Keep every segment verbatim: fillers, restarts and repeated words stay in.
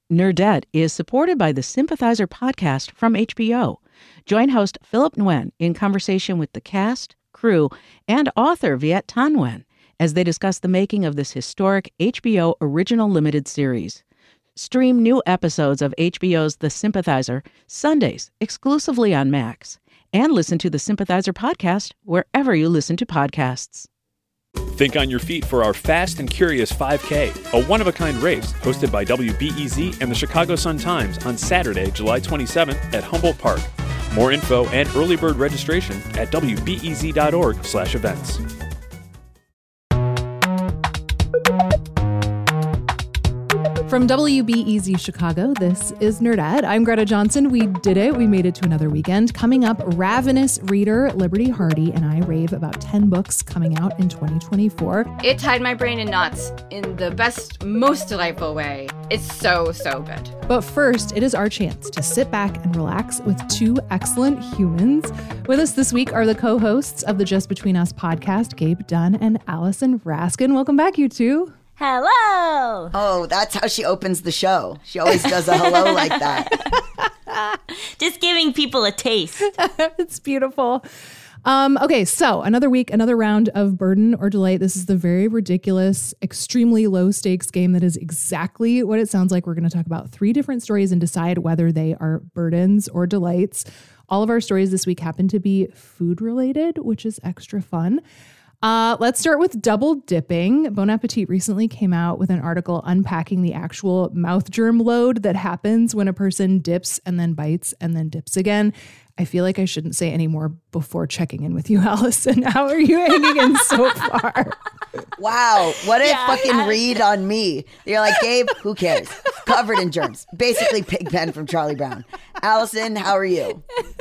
Nerdette is supported by the Sympathizer podcast from H B O. Join host Philip Nguyen in conversation with the cast, crew, and author Viet Thanh Nguyen as they discuss the making of this historic H B O original limited series. Stream new episodes of H B O's The Sympathizer Sundays exclusively on Max, and listen to the Sympathizer podcast wherever you listen to podcasts. Think on your feet for our Fast and Curious five K, a one-of-a-kind race hosted by W B E Z and the Chicago Sun-Times on Saturday, July twenty-seventh at Humboldt Park. More info and early bird registration at W B E Z dot org slash events. From W B E Z Chicago, this is Nerdette. I'm Greta Johnson. We did it. We made it to another weekend. Coming up, ravenous reader Liberty Hardy and I rave about ten books coming out in twenty twenty-four. It tied my brain in knots in the best, most delightful way. It's so, so good. But first, it is our chance to sit back and relax with two excellent humans. With us this week are the co-hosts of the Just Between Us podcast, Gabe Dunn and Allison Raskin. Welcome back, you two. Hello. Oh, that's how she opens the show. She always does a hello like that. Just giving people a taste. It's beautiful. Um, okay, so another week, another round of Burden or Delight. This is the very ridiculous, extremely low stakes game that is exactly what it sounds like. We're going to talk about three different stories and decide whether they are burdens or delights. All of our stories this week happen to be food related, which is extra fun. Uh, let's start with double dipping. Bon Appetit recently came out with an article unpacking the actual mouth germ load that happens when a person dips and then bites and then dips again. I feel like I shouldn't say any more before checking in with you, Allison. How are you hanging in so far? Wow, what a Yeah, fucking I- read on me. You're like, Gabe, who cares? Covered in germs. Basically Pigpen from Charlie Brown. Allison, how are you?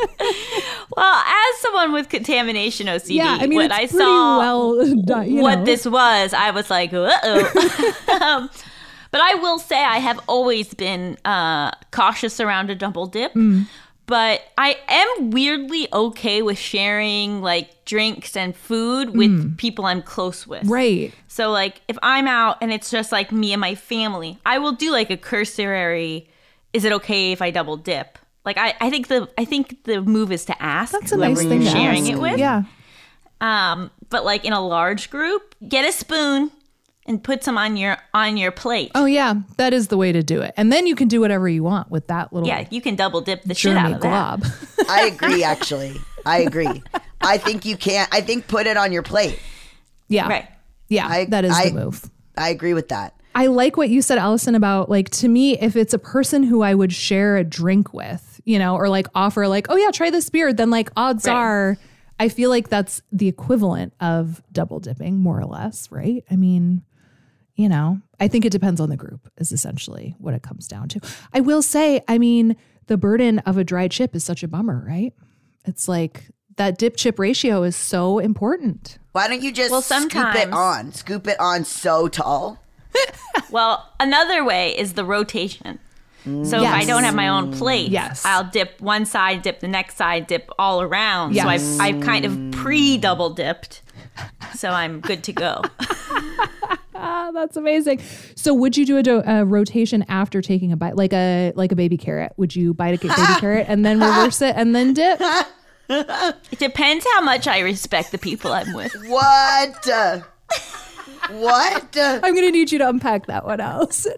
Well, as someone with contamination O C D, Yeah, I mean, when it's I pretty saw well done, you what know. this was, I was like, uh-oh. um, but I will say I have always been uh, cautious around a double dip. Mm. But I am weirdly okay with sharing like drinks and food with Mm. people I'm close with. Right. So like if I'm out and it's just like me and my family, I will do like a cursory, is it okay if I double dip? Like I, I think the I think the move is to ask That's a whoever nice thing you're to sharing ask. it with. Yeah. Um, but like in a large group, get a spoon and put some on your on your plate. Oh, yeah. That is the way to do it. And then you can do whatever you want with that little Yeah, you can double dip the shit out germy of that. glob. I agree, actually. I agree. I think you can't. I think put it on your plate. Yeah. Right. Yeah, I- that is I- the move. I agree with that. I like what you said, Allison, about like, to me, if it's a person who I would share a drink with, you know, or like offer like, oh yeah, try this beer, then like odds Right. are, I feel like that's the equivalent of double dipping, more or less, right? I mean, you know, I think it depends on the group is essentially what it comes down to. I will say, I mean, the burden of a dry chip is such a bummer, right? It's like that dip chip ratio is so important. Why don't you just Well, scoop it sometimes- on? Scoop it on so tall. Well, another way is the rotation. So if I Yes. don't have my own plate, Yes. I'll dip one side, dip the next side, dip all around. Yes. So I've, I've kind of pre-double dipped. So I'm good to go. Ah, that's amazing. So would you do a, do- a rotation after taking a bite, like a like a baby carrot? Would you bite a baby carrot and then reverse it and then dip? It depends how much I respect the people I'm with. What? Uh, what? Uh, I'm going to need you to unpack that one, Allison.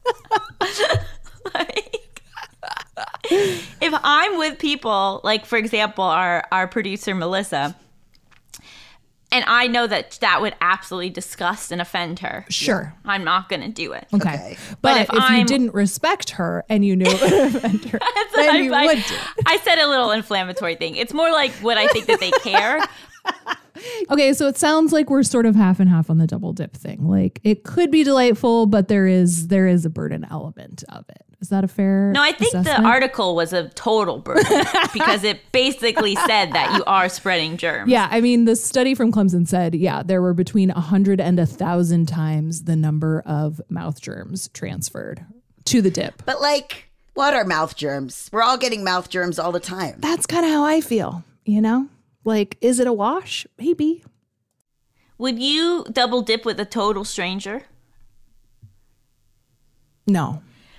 Like, if I'm with people, like for example, our our producer Melissa, and I know that that would absolutely disgust and offend her, Sure. I'm not going to do it. Okay. Okay. But, But if, if you I'm- didn't respect her and you knew it would offend her, then you I, would do it. I said a little inflammatory thing. It's more like what I think that they care. Okay, so it sounds like we're sort of half and half on the double dip thing. Like it could be delightful, but there is there is a burden element of it. Is that a fair No, I think assessment? the article was a total burden because it basically said that you are spreading germs. Yeah, I mean, the study from Clemson said, yeah, there were between one hundred and one thousand times the number of mouth germs transferred to the dip. but like, what are mouth germs? We're all getting mouth germs all the time. That's kind of how I feel, you know? Like, is it a wash? Maybe. Would you double dip with a total stranger? No.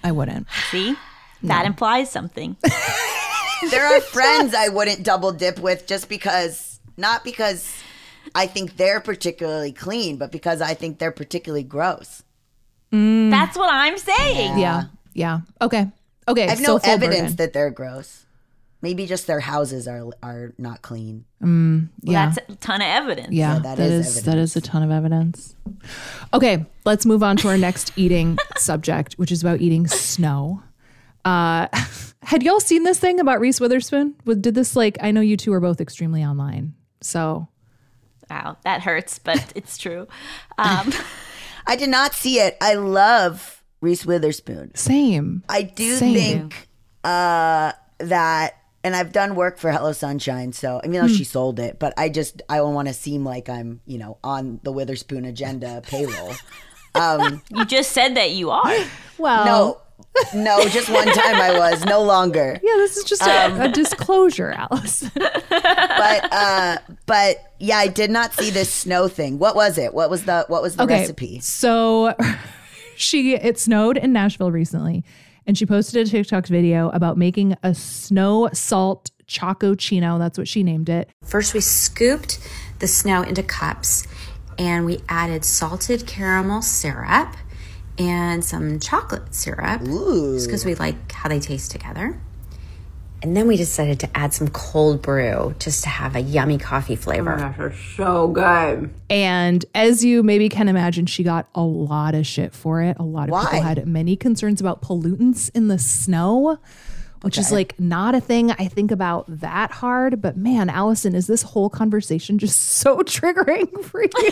I wouldn't. See? That implies something. There are friends I wouldn't double dip with just because, not because I think they're particularly clean, but because I think they're particularly gross. Mm. That's what I'm saying. Yeah. Yeah. Okay. Okay. I have so no full evidence burden. that they're gross. Maybe just their houses are are not clean. Mm, yeah. That's a ton of evidence. Yeah, Yeah, that that is, is that is a ton of evidence. Okay, let's move on to our next eating subject, which is about eating snow. Uh, had y'all seen this thing about Reese Witherspoon? Did this like, I know you two are both extremely online, so. Wow, that hurts, but it's true. Um, I did not see it. I love Reese Witherspoon. Same. I do Same. think uh, that, and I've done work for Hello Sunshine, so I mean, though she sold it, but I just I don't want to seem like I'm, you know, on the Witherspoon agenda payroll. Um, you just said that you are. Well. no, no, just one time I was, no longer. Yeah, this is just a, a disclosure, Alice. But uh, but yeah, I did not see this snow thing. What was it? What was the what was the Okay, recipe? so she it snowed in Nashville recently, and she posted a TikTok video about making a snow salt chocochino. That's what she named it. First, we scooped the snow into cups, and we added salted caramel syrup and some chocolate syrup, Ooh. just because we like how they taste together. And then we decided to add some cold brew just to have a yummy coffee flavor. That is so good. And as you maybe can imagine, she got a lot of shit for it. A lot of Why? people had many concerns about pollutants in the snow, which is like not a thing I think about that hard. But man, Allison, is this whole conversation just so triggering for you?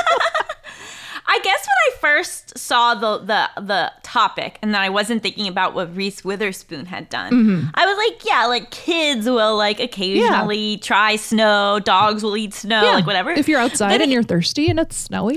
I guess when I first saw the, the the topic and then I wasn't thinking about what Reese Witherspoon had done, mm-hmm. I was like, yeah, like kids will like occasionally yeah. try snow, dogs will eat snow, yeah. like whatever. If you're outside then and it, you're thirsty and it's snowy.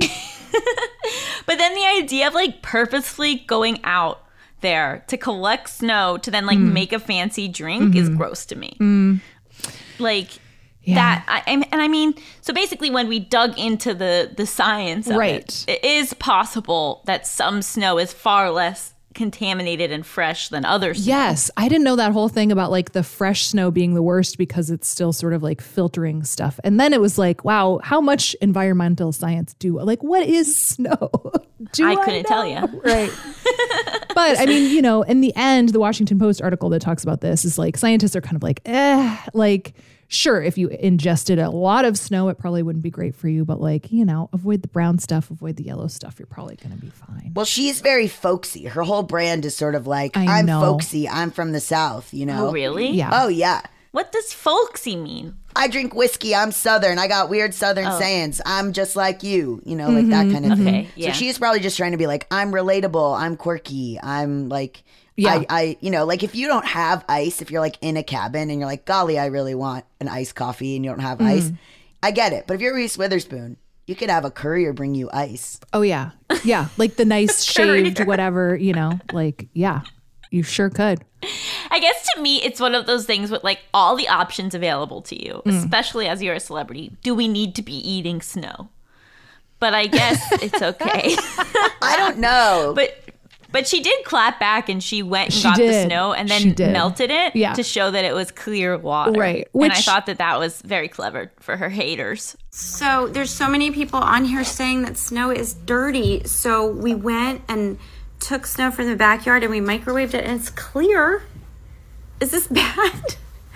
But then the idea of like purposefully going out there to collect snow to then like mm. make a fancy drink mm-hmm. is gross to me. Mm. Like... Yeah. That I, and I mean, so basically, when we dug into the the science of right. it, it is possible that some snow is far less contaminated and fresh than other snow. Yes, I didn't know that whole thing about like the fresh snow being the worst because it's still sort of like filtering stuff. And then it was like, wow, how much environmental science do like what is snow? Do I I couldn't know? tell you. Right. But I mean, you know, in the end, the Washington Post article that talks about this is like scientists are kind of like, eh, like. Sure, if you ingested a lot of snow, it probably wouldn't be great for you. But like, you know, avoid the brown stuff, avoid the yellow stuff. You're probably going to be fine. Well, she's very folksy. Her whole brand is sort of like, I I'm know. folksy. I'm from the South, you know? Oh, really? Yeah. Oh, yeah. What does folksy mean? I drink whiskey. I'm Southern. I got weird Southern Oh. sayings. I'm just like you, you know, like that kind of thing. Okay, yeah. So she's probably just trying to be like, I'm relatable. I'm quirky. I'm like... Yeah. I, I, you know, like if you don't have ice, if you're like in a cabin and you're like, golly, I really want an iced coffee and you don't have Mm. ice, I get it. But if you're Reese Witherspoon, you could have a courier bring you ice. Oh, yeah. Yeah. Like the nice shaved whatever, you know, like, yeah, you sure could. I guess to me, it's one of those things with like all the options available to you, Mm. especially as you're a celebrity. Do we need to be eating snow? But I guess it's okay. I don't know. But but she did clap back and she went and She got the did. snow and She then did. melted it Yeah. to show that it was clear water. Right. and I Which- thought that that was very clever for her haters. So there's so many people on here saying that snow is dirty. So we went and took snow from the backyard and we microwaved it and it's clear. Is this bad?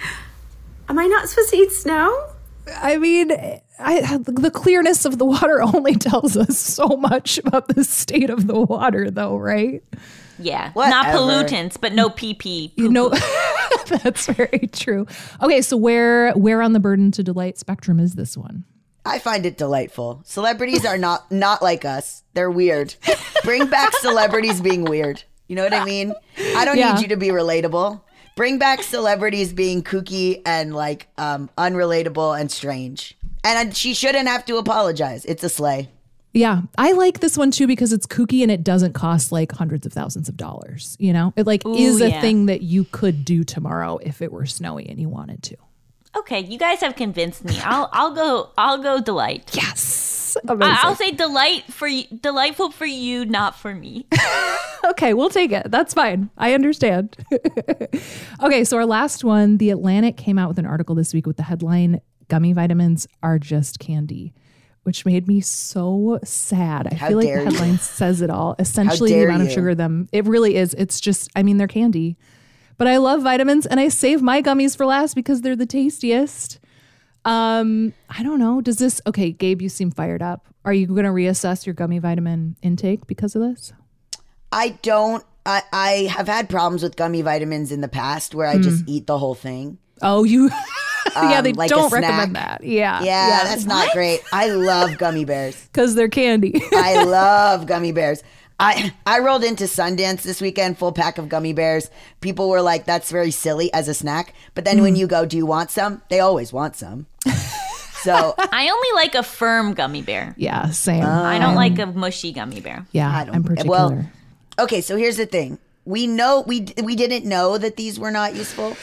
Am I not supposed to eat snow? I mean, I, the clearness of the water only tells us so much about the state of the water, though, right? Yeah. Not Whatever. pollutants, but no pee pee. You know, that's very true. Okay, so where where on the burden to delight spectrum is this one? I find it delightful. Celebrities are not not like us. They're weird. Bring back celebrities being weird. You know what I mean? I don't Yeah. need you to be relatable. Bring back celebrities being kooky and like um, unrelatable and strange. And she shouldn't have to apologize. It's a sleigh. Yeah, I like this one too because it's kooky and it doesn't cost like hundreds of thousands of dollars. You know, it like Ooh, is a yeah. thing that you could do tomorrow if it were snowy and you wanted to. Okay, you guys have convinced me. I'll I'll go I'll go delight. Yes. Amazing. I'll say delight for you, delightful for you, not for me. Okay, we'll take it. That's fine. I understand. Okay, so our last one, The Atlantic came out with an article this week with the headline, Gummy Vitamins Are Just Candy, which made me so sad. I How feel like dare the you. headline says it all. Essentially, the dare amount of you. sugar them. It really is. It's just, I mean, they're candy. But I love vitamins and I save my gummies for last because they're the tastiest. Um, I don't know. Does this, okay, Gabe, you seem fired up. Are you going to reassess your gummy vitamin intake because of this? I don't. I, I have had problems with gummy vitamins in the past where I just eat the whole thing. Oh, you, yeah, Um, they like a don't snack. recommend that. Yeah. Yeah, that's not great. I love gummy bears. Because they're candy. I love gummy bears. I I rolled into Sundance this weekend, full pack of gummy bears. People were like, that's very silly as a snack. But then when you go, do you want some? They always want some. So I only like a firm gummy bear. Yeah, same. I don't like a mushy gummy bear. yeah, I don't- I'm particular. well, okay, so here's the thing. We know we we didn't know that these were not useful.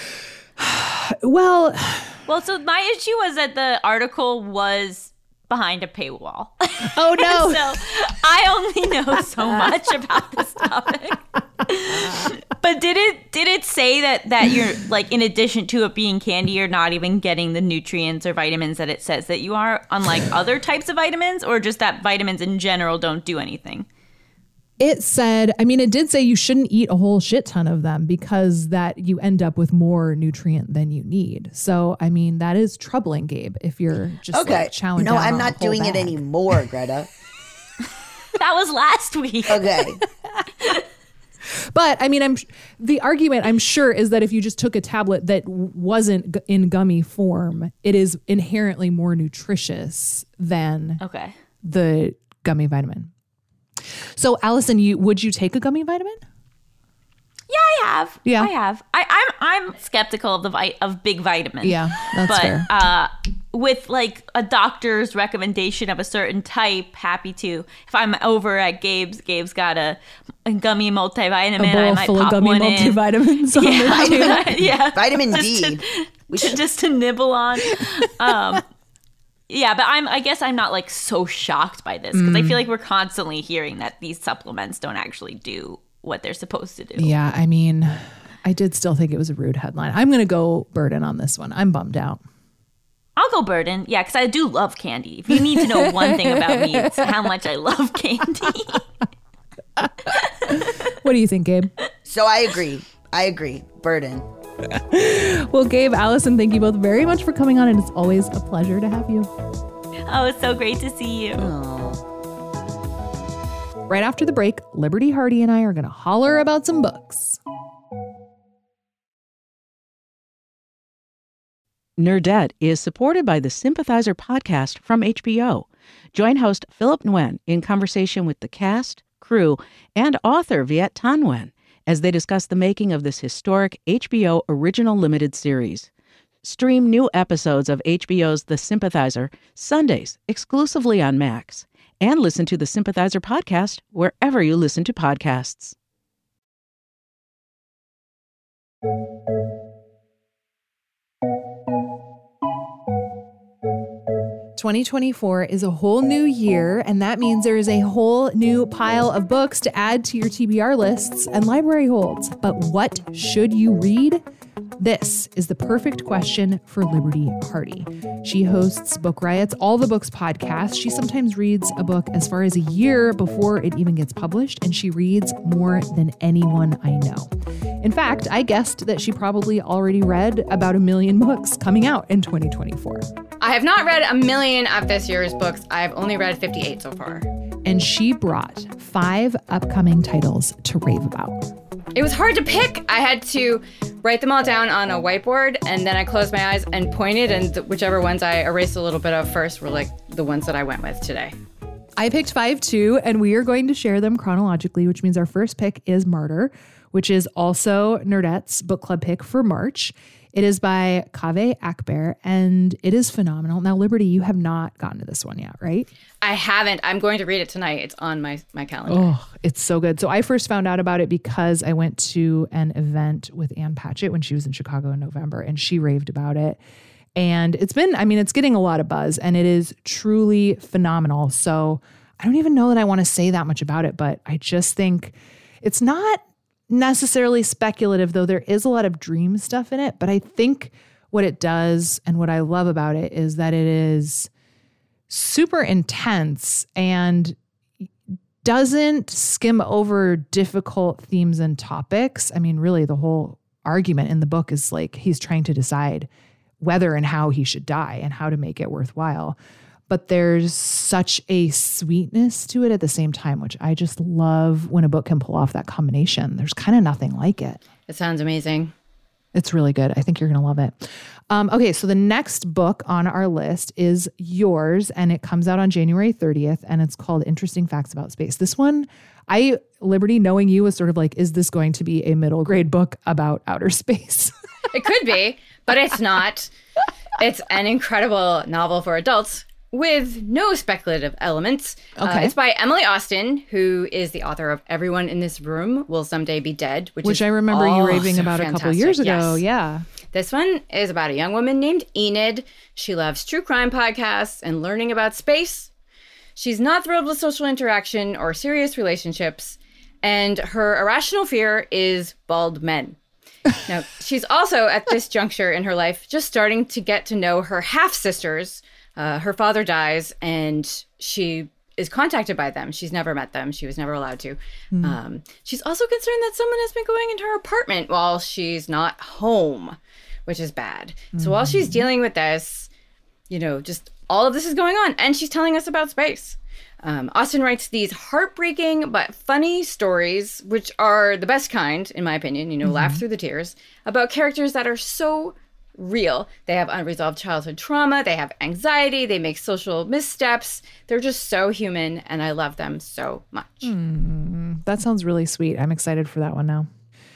Well, Well, so my issue was that the article was behind a paywall. oh no. So I only know so much about this topic. But did it did it say that that you're like, in addition to it being candy, you're not even getting the nutrients or vitamins that it says that you are, unlike other types of vitamins, or just that vitamins in general don't do anything? It said, I mean, it did say you shouldn't eat a whole shit ton of them because that you end up with more nutrient than you need. So, I mean, that is troubling, Gabe, if you're just Okay. like chowing No, down I'm on a not whole doing it bag. anymore, Greta. That was last week. Okay. But I mean, I'm the argument I'm sure is that if you just took a tablet that w- wasn't g- in gummy form, it is inherently more nutritious than Okay. the gummy vitamin. So, Allison, you would you take a gummy vitamin? Yeah, I have. Yeah. I have. I, I'm I'm skeptical of the vi- of big vitamins. Yeah, that's but, fair. uh, with like a doctor's recommendation of a certain type, happy to. If I'm over at Gabe's, Gabe's got a, a gummy multivitamin. A I bowl might full of pop gummy one in. multivitamins. On Yeah, there too. yeah. Vitamin Just D. to- We to- should- just to nibble on. Um, yeah, but I'm. I guess I'm not like so shocked by this because I feel like we're constantly hearing that these supplements don't actually do what they're supposed to do. Yeah, I mean, I did still think it was a rude headline. I'm going to go Burden on this one. I'm bummed out. I'll go Burden. Yeah, because I do love candy. If you need to know one thing about me, it's how much I love candy. What do you think, Gabe? So I agree. I agree. Burden. Well, Gabe, Allison, thank you both very much for coming on, and it's always a pleasure to have you. Oh, it's so great to see you. Right after the break, Liberty Hardy and I are going to holler about some books. Nerdette is supported by the Sympathizer podcast from H B O. Join host Philip Nguyen in conversation with the cast, crew, and author Viet Thanh Nguyen as they discuss the making of this historic H B O original limited series. Stream new episodes of H B O's The Sympathizer Sundays exclusively on Max, and listen to the Sympathizer podcast wherever you listen to podcasts. twenty twenty-four is a whole new year, and that means there is a whole new pile of books to add to your T B R lists and library holds. But what should you read? This is the perfect question for Liberty Hardy. She hosts Book Riot's All the Books podcast. She sometimes reads a book as far as a year before it even gets published, and she reads more than anyone I know. In fact, I guessed that she probably already read about a million books coming out in twenty twenty-four. I have not read a million of this year's books. I've only read fifty-eight so far. And she brought five upcoming titles to rave about. It was hard to pick. I had to write them all down on a whiteboard, and then I closed my eyes and pointed, and whichever ones I erased a little bit of first were like the ones that I went with today. I picked five too, and we are going to share them chronologically, which means our first pick is Martyr, which is also Nerdette's book club pick for March. It is by Kaveh Akbar, and it is phenomenal. Now, Liberty, you have not gotten to this one yet, right? I haven't. I'm going to read it tonight. It's on my, my calendar. Oh, it's so good. So I first found out about it because I went to an event with Ann Patchett when she was in Chicago in November, and she raved about it. And it's been, I mean, it's getting a lot of buzz and it is truly phenomenal. So I don't even know that I want to say that much about it, but I just think it's not necessarily speculative, though there is a lot of dream stuff in it. But I think what it does and what I love about it is that it is super intense and doesn't skim over difficult themes and topics. I mean, really, the whole argument in the book is like he's trying to decide whether and how he should die and how to make it worthwhile. But there's such a sweetness to it at the same time, which I just love when a book can pull off that combination. There's kind of nothing like it. It sounds amazing. It's really good. I think you're going to love it. Um, okay, so the next book on our list is yours, and it comes out on January thirtieth, and it's called Interesting Facts About Space. This one, I, Liberty, knowing you, was sort of like, is this going to be a middle grade book about outer space? It could be, but it's not. It's an incredible novel for adults with no speculative elements. Okay. Uh, it's by Emily Austin, who is the author of Everyone in This Room Will Someday Be Dead, which, which is I remember you raving about fantastic. a couple years ago. Yes. Yeah. This one is about a young woman named Enid. She loves true crime podcasts and learning about space. She's not thrilled with social interaction or serious relationships, and her irrational fear is bald men. Now, she's also at this juncture in her life just starting to get to know her half-sisters. Uh, her father dies, and she is contacted by them. She's never met them. She was never allowed to. Mm. Um, she's also concerned that someone has been going into her apartment while she's not home, which is bad. Mm. So while she's dealing with this, you know, just all of this is going on, and she's telling us about space. Um, Austin writes these heartbreaking but funny stories, which are the best kind, in my opinion, you know, mm-hmm. laugh through the tears, about characters that are so real. They have unresolved childhood trauma, they have anxiety, they make social missteps. They're just so human, and I love them so much. Mm, that sounds really sweet. I'm excited for that one now.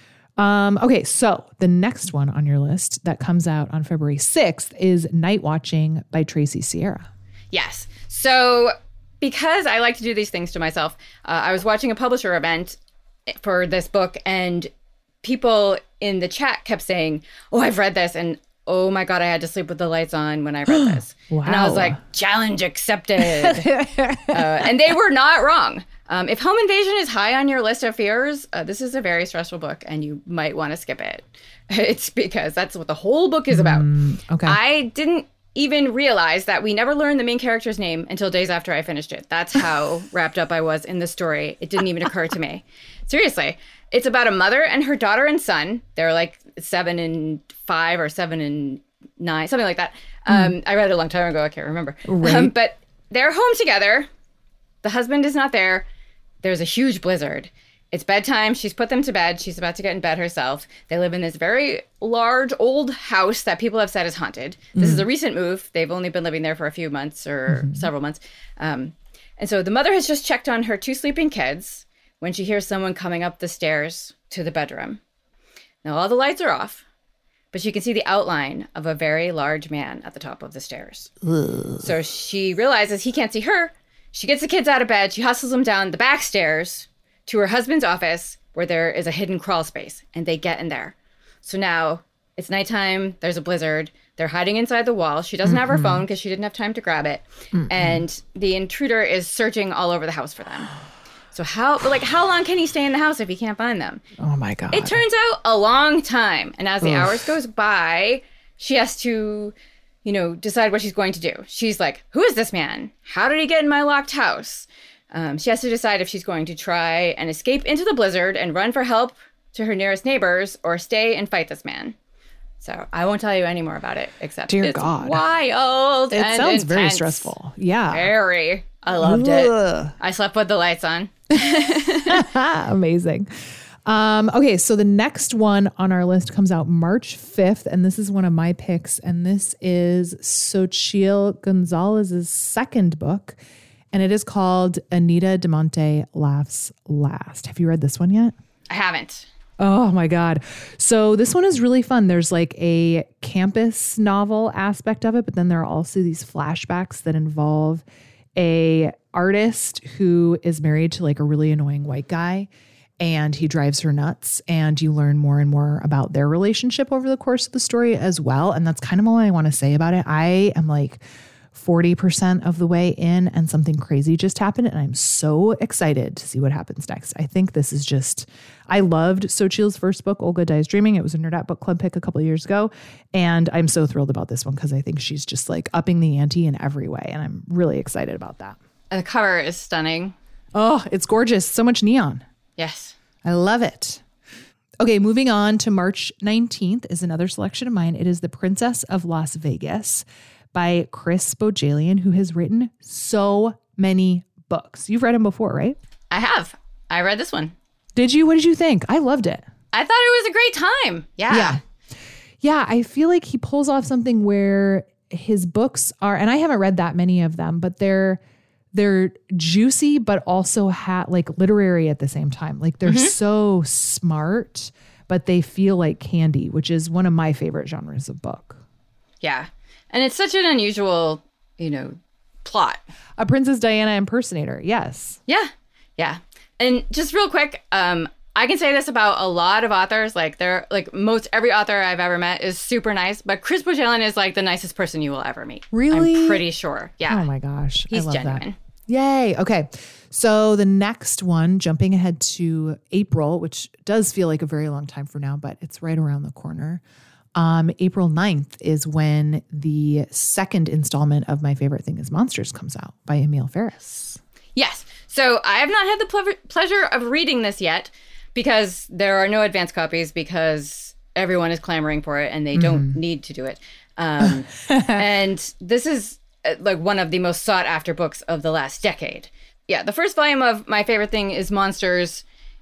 Um, okay, so the next one on your list that comes out on February sixth is Night Watching by Tracy Sierra. Yes. So because I like to do these things to myself, uh, I was watching a publisher event for this book, and people in the chat kept saying, oh, I've read this, and oh my God, I had to sleep with the lights on when I read this. Wow. And I was like, challenge accepted. uh, and they were not wrong. Um, if home invasion is high on your list of fears, uh, this is a very stressful book, and you might want to skip it. It's because that's what the whole book is about. Mm, okay. I didn't even realize that we never learned the main character's name until days after I finished it. That's how wrapped up I was in the story. It didn't even occur to me. Seriously. It's about a mother and her daughter and son. They're like seven and five or seven and nine, something like that. Um, mm. I read it a long time ago. I can't remember. Right. Um, but they're home together. The husband is not there. There's a huge blizzard. It's bedtime. She's put them to bed. She's about to get in bed herself. They live in this very large old house that people have said is haunted. This mm. is a recent move. They've only been living there for a few months or mm-hmm. several months. Um, and so the mother has just checked on her two sleeping kids when she hears someone coming up the stairs to the bedroom. Now, all the lights are off, but she can see the outline of a very large man at the top of the stairs. Ugh. So she realizes he can't see her. She gets the kids out of bed. She hustles them down the back stairs to her husband's office, where there is a hidden crawl space, and they get in there. So now it's nighttime. There's a blizzard. They're hiding inside the wall. She doesn't mm-hmm. have her phone because she didn't have time to grab it. Mm-hmm. And the intruder is searching all over the house for them. So how, like, how long can he stay in the house if he can't find them? Oh my God. It turns out a long time. And as the Ugh. hours goes by, she has to, you know, decide what she's going to do. She's like, who is this man? How did he get in my locked house? Um, she has to decide if she's going to try and escape into the blizzard and run for help to her nearest neighbors, or stay and fight this man. So I won't tell you any more about it, except Dear it's God. wild. It and sounds intense. very stressful. Yeah. Very. I loved Ugh. it. I slept with the lights on. Amazing. Um, okay, so the next one on our list comes out March fifth, and this is one of my picks, and this is Xochitl Gonzalez's second book, and it is called Anita de Monte Laughs Last. Have you read this one yet? I haven't. Oh my God. So this one is really fun. There's like a campus novel aspect of it, but then there are also these flashbacks that involve a artist who is married to like a really annoying white guy. and he drives her nuts, and you learn more and more about their relationship over the course of the story as well. And that's kind of all I want to say about it. I am like forty percent of the way in, and something crazy just happened, and I'm so excited to see what happens next. I think this is just, I loved Xochitl's first book, Olga Dies Dreaming. It was a Nerdette Book Club pick a couple of years ago, and I'm so thrilled about this one because I think she's just like upping the ante in every way, and I'm really excited about that. The cover is stunning. Oh, it's gorgeous. So much neon. Yes. I love it. Okay, moving on to March nineteenth is another selection of mine. It is The Princess of Las Vegas by Chris Bohjalian, who has written so many books. You've read him before, right? I have. I read this one. Did you? What did you think? I loved it. I thought it was a great time. Yeah. Yeah. Yeah, I feel like he pulls off something where his books are, and I haven't read that many of them, but they're they're juicy, but also ha- like literary at the same time. Like they're mm-hmm. so smart, but they feel like candy, which is one of my favorite genres of book. Yeah. And it's such an unusual, you know, plot. A Princess Diana impersonator. Yes. Yeah. Yeah. And just real quick, um, I can say this about a lot of authors. Like they're like most every author I've ever met is super nice, but Chris Bohjalian is like the nicest person you will ever meet. Really? I'm pretty sure. Yeah. Oh my gosh. He's I love genuine. That. Yay. Okay. So the next one, jumping ahead to April, which does feel like a very long time from now, but it's right around the corner. Um, April ninth is when the second installment of My Favorite Thing is Monsters comes out by Emil Ferris. Yes. So I have not had the ple- pleasure of reading this yet because there are no advance copies because everyone is clamoring for it and they mm. don't need to do it. Um, and this is uh, like one of the most sought after books of the last decade. Yeah. The first volume of My Favorite Thing is Monsters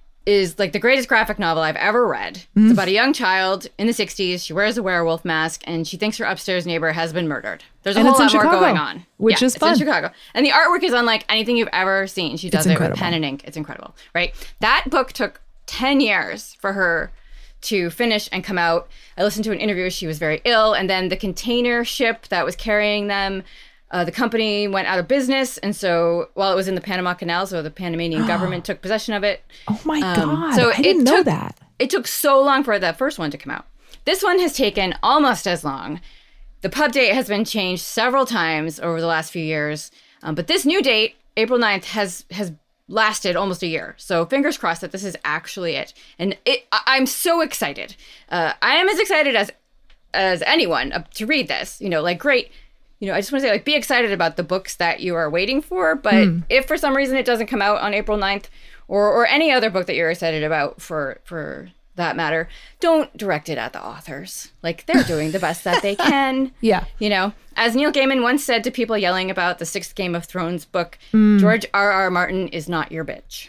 is like the greatest graphic novel I've ever read. Mm. It's about a young child in the sixties. She wears a werewolf mask and she thinks her upstairs neighbor has been murdered. There's a and whole lot Chicago, more going on. Which yeah, is fun. It's in Chicago. And the artwork is unlike anything you've ever seen. She does it's it with pen and ink. It's incredible, right? That book took ten years for her to finish and come out. I listened to an interview. She was very ill. And then the container ship that was carrying them, Uh, the company went out of business, and so while it was in the Panama Canal, so the Panamanian government took possession of it. Oh my um, God, so I didn't it know took, that. It took so long for the first one to come out. This one has taken almost as long. The pub date has been changed several times over the last few years, um, but this new date, April ninth, has has lasted almost a year. So fingers crossed that this is actually it. And it, I- I'm so excited. Uh, I am as excited as as anyone uh, to read this. You know, like great. You know, I just want to say, like, be excited about the books that you are waiting for. But mm. if for some reason it doesn't come out on April ninth or or any other book that you're excited about for for that matter, don't direct it at the authors. Like, they're doing the best that they can. Yeah. You know, as Neil Gaiman once said to people yelling about the sixth Game of Thrones book, mm. George R. R. Martin is not your bitch.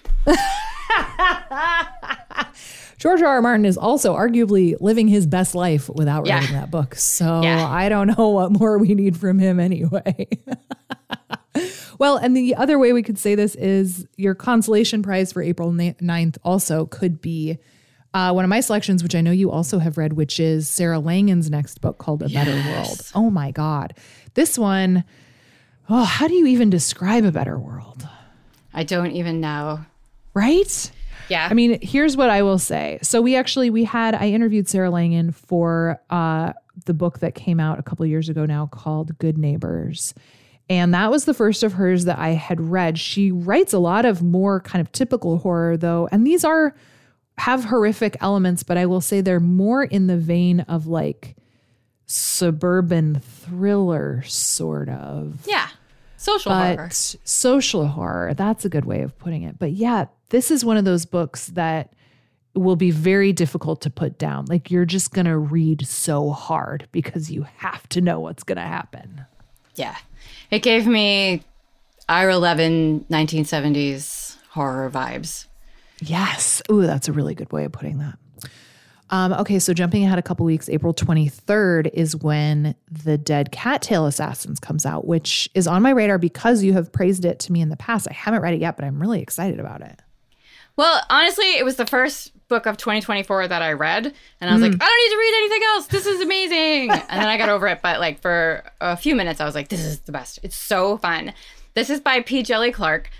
George R. R. Martin is also arguably living his best life without yeah. writing that book. So yeah. I don't know what more we need from him anyway. Well, and the other way we could say this is your consolation prize for April ninth also could be uh, one of my selections, which I know you also have read, which is Sarah Langen's next book called A yes. Better World. Oh my God. This one, oh, how do you even describe A Better World? I don't even know. Right? Yeah. I mean, here's what I will say. So we actually, we had, I interviewed Sarah Langen for uh, the book that came out a couple of years ago now called Good Neighbors. And that was the first of hers that I had read. She writes a lot of more kind of typical horror though. And these are, have horrific elements, but I will say they're more in the vein of like suburban thriller sort of. Yeah. Social but horror. Social horror. That's a good way of putting it. But yeah, this is one of those books that will be very difficult to put down. Like you're just going to read so hard because you have to know what's going to happen. Yeah. It gave me I R eleven nineteen seventies horror vibes. Yes. Ooh, that's a really good way of putting that. Um, okay, so jumping ahead a couple weeks, April twenty-third is when The Dead Cattail Assassins comes out, which is on my radar because you have praised it to me in the past. I haven't read it yet, but I'm really excited about it. Well, honestly, it was the first book of twenty twenty-four that I read, and I was mm. like, I don't need to read anything else. This is amazing. And then I got over it, but like for a few minutes, I was like, this is the best. It's so fun. This is by P. Djeli Clark,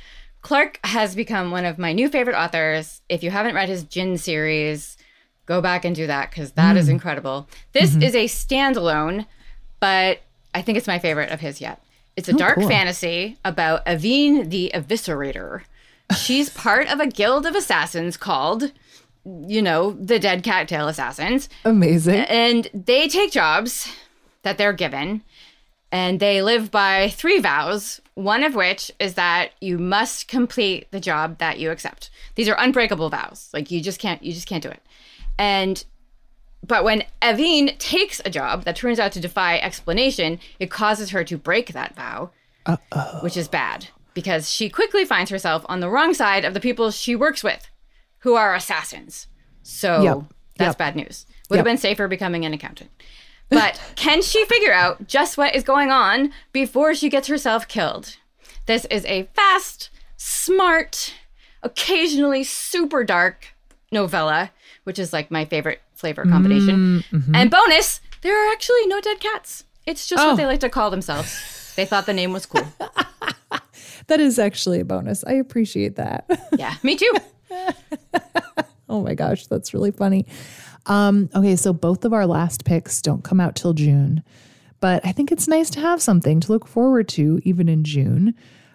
Clark has become one of my new favorite authors. If you haven't read his Djinn series, go back and do that because that mm. is incredible. This mm-hmm. is a standalone, but I think it's my favorite of his yet. It's a oh, dark cool. fantasy about Aveen the Eviscerator. She's part of a guild of assassins called, you know, the Dead Cattail Assassins. Amazing. And they take jobs that they're given, and they live by three vows, one of which is that you must complete the job that you accept. These are unbreakable vows. Like, you just can't, you just can't do it. And, but when Aveen takes a job that turns out to defy explanation, it causes her to break that vow, Uh-oh. which is bad because she quickly finds herself on the wrong side of the people she works with, who are assassins. So yep. that's yep. bad news. Would yep. have been safer becoming an accountant. But can she figure out just what is going on before she gets herself killed? This is a fast, smart, occasionally super dark novella, which is like my favorite flavor combination. Mm-hmm. And bonus, there are actually no dead cats. It's just oh. what they like to call themselves. They thought the name was cool. That is actually a bonus. I appreciate that. Yeah, me too. Oh my gosh, that's really funny. Um, okay, so both of our last picks don't come out till June, but I think it's nice to have something to look forward to even in June.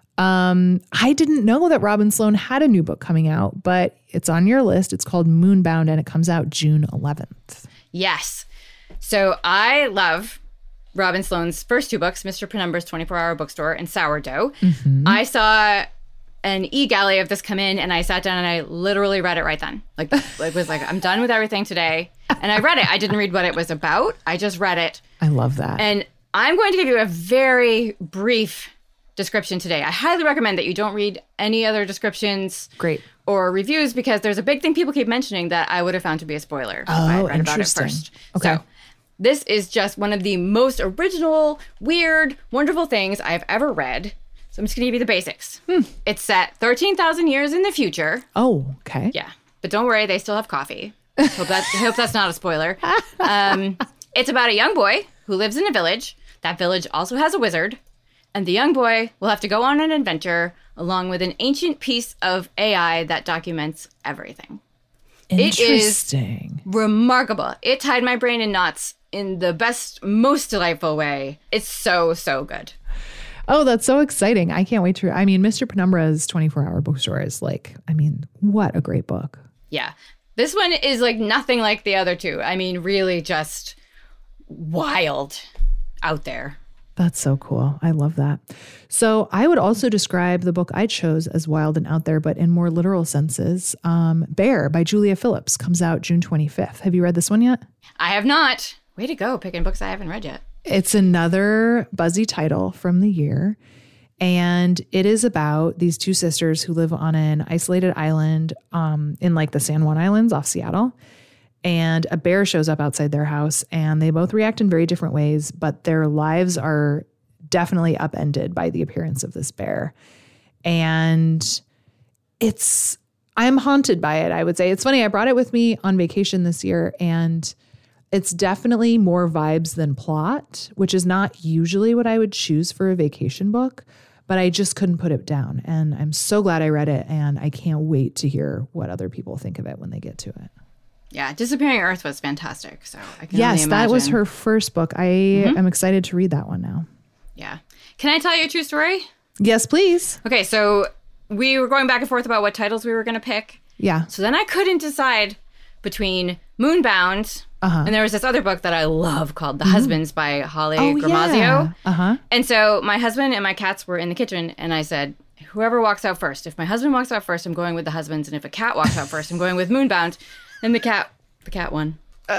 Um, I didn't know that Robin Sloan had a new book coming out, but it's on your list. It's called Moonbound, and it comes out June eleventh. Yes. So I love Robin Sloan's first two books, Mister Penumbra's twenty-four hour Bookstore and Sourdough. Mm-hmm. I saw an e-galley of this come in, and I sat down and I literally read it right then. Like, it was like, I'm done with everything today. And I read it. I didn't read what it was about. I just read it. I love that. And I'm going to give you a very brief description today. I highly recommend that you don't read any other descriptions Great. or reviews because there's a big thing people keep mentioning that I would have found to be a spoiler oh, if I had read interesting. about it first. Okay. So this is just one of the most original, weird, wonderful things I've ever read. So I'm just going to give you the basics. Hmm. It's set thirteen thousand years in the future. Oh, okay. Yeah. But don't worry, they still have coffee. Hope, that, hope that's not a spoiler. Um, it's about a young boy who lives in a village. That village also has a wizard. And the young boy will have to go on an adventure along with an ancient piece of A I that documents everything. Interesting. It is remarkable. It tied my brain in knots in the best, most delightful way. It's so, so good. Oh, that's so exciting. I can't wait to, I mean, Mister Penumbra's twenty-four hour Bookstore is like, I mean, what a great book. Yeah. This one is like nothing like the other two. I mean, really just wild out there. That's so cool. I love that. So I would also describe the book I chose as wild and out there, but in more literal senses. Um, Bear by Julia Phillips comes out June twenty-fifth. Have you read this one yet? I have not. Way to go, picking books I haven't read yet. It's another buzzy title from the year. And it is about these two sisters who live on an isolated island um, in like the San Juan Islands off Seattle. And a bear shows up outside their house and they both react in very different ways, but their lives are definitely upended by the appearance of this bear. And it's, I'm haunted by it, I would say. It's funny, I brought it with me on vacation this year and it's definitely more vibes than plot, which is not usually what I would choose for a vacation book, but I just couldn't put it down. And I'm so glad I read it and I can't wait to hear what other people think of it when they get to it. Yeah, Disappearing Earth was fantastic. So I can yes, only that was imagine. her first book. I mm-hmm. am excited to read that one now. Yeah. Can I tell you a true story? Yes, please. Okay, so we were going back and forth about what titles we were going to pick. Yeah. So then I couldn't decide between Moonbound uh-huh. and there was this other book that I love called The mm-hmm. Husbands by Holly oh, Gramazio. Yeah. Uh-huh. And so my husband and my cats were in the kitchen and I said, whoever walks out first. If my husband walks out first, I'm going with The Husbands. And if a cat walks out first, I'm going with Moonbound. And the cat, the cat won.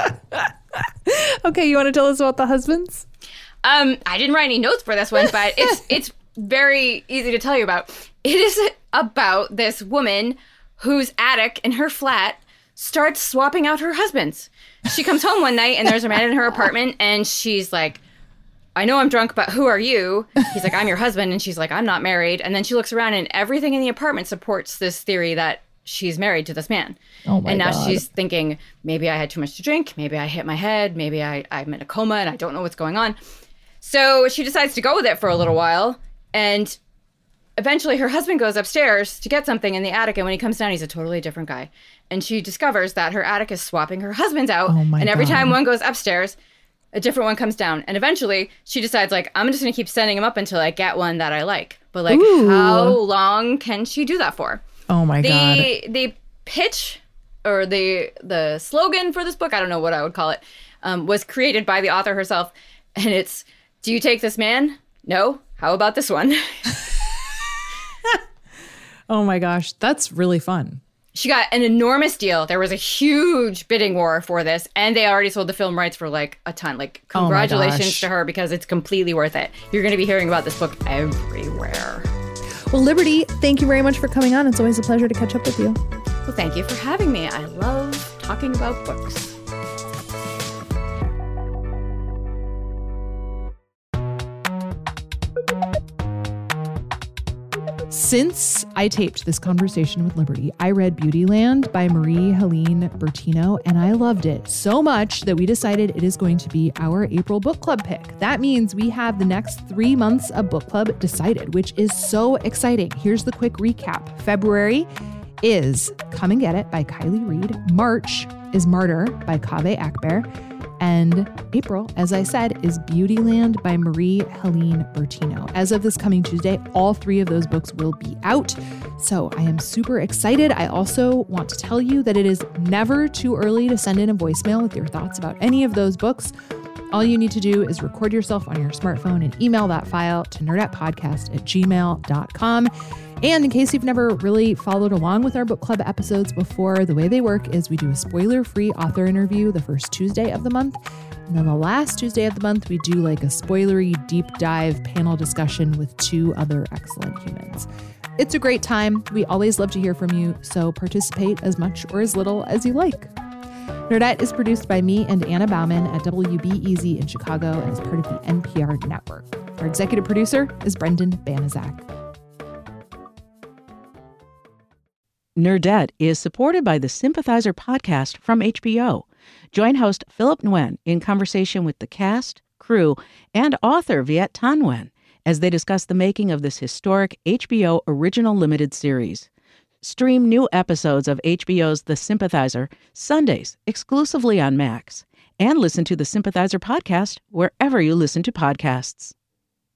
Okay, you want to tell us about The Husbands? Um, I didn't write any notes for this one, but it's it's very easy to tell you about. It is about this woman whose attic in her flat starts swapping out her husbands. She comes home one night and there's a man in her apartment and she's like, I know I'm drunk, but who are you? He's like, I'm your husband. And she's like, I'm not married. And then she looks around and everything in the apartment supports this theory that she's married to this man. Oh my and now God. She's thinking, maybe I had too much to drink. Maybe I hit my head. Maybe I, I'm in a coma and I don't know what's going on. So she decides to go with it for a little while. And eventually her husband goes upstairs to get something in the attic, and when he comes down, he's a totally different guy. And she discovers that her attic is swapping her husbands out. Oh my and every God. time one goes upstairs, a different one comes down. And eventually she decides, like, I'm just going to keep sending them up until I get one that I like. But, like, Ooh. how long can she do that for? Oh my the, God. The pitch or the the slogan for this book, I don't know what I would call it, um, was created by the author herself. And it's, do you take this man? No. How about this one? Oh my gosh. That's really fun. She got an enormous deal. There was a huge bidding war for this, and they already sold the film rights for like a ton. Like, Oh my congratulations gosh. to her, because it's completely worth it. You're going to be hearing about this book everywhere. Well, Liberty, thank you very much for coming on. It's always a pleasure to catch up with you. Well, thank you for having me. I love talking about books. Since I taped this conversation with Liberty, I read Beautyland by Marie-Helene Bertino, and I loved it so much that we decided it is going to be our April book club pick. That means we have the next three months of book club decided, which is so exciting. Here's the quick recap. February is Come and Get It by Kylie Reed. March is Martyr by Kaveh Akbar. And April, as I said, is Beautyland by Marie-Helene Bertino. As of this coming Tuesday, all three of those books will be out. So I am super excited. I also want to tell you that it is never too early to send in a voicemail with your thoughts about any of those books. All you need to do is record yourself on your smartphone and email that file to nerdettepodcast at gmail dot com. And in case you've never really followed along with our book club episodes before, the way they work is we do a spoiler-free author interview the first Tuesday of the month. And then the last Tuesday of the month, we do like a spoilery deep dive panel discussion with two other excellent humans. It's a great time. We always love to hear from you, so participate as much or as little as you like. Nerdette is produced by me and Anna Bauman at W B E Z in Chicago and is part of the N P R network. Our executive producer is Brendan Banaszak. Nerdette is supported by the Sympathizer podcast from H B O. Join host Philip Nguyen in conversation with the cast, crew, and author Viet Thanh Nguyen as they discuss the making of this historic H B O original limited series. Stream new episodes of H B O's The Sympathizer Sundays exclusively on Max, and listen to the Sympathizer podcast wherever you listen to podcasts.